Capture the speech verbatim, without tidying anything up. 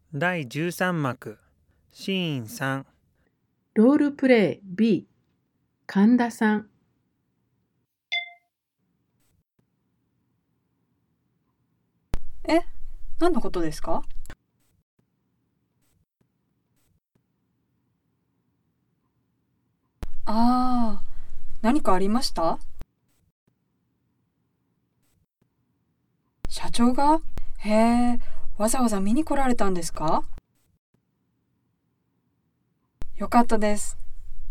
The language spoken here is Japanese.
だいじゅうさん幕シーンさん。 ロールプレイ ビー 神田さん。 え、何のことですか？ああ、何かありました？社長が？へえ、わざわざ見に来られたんですか？よかったです。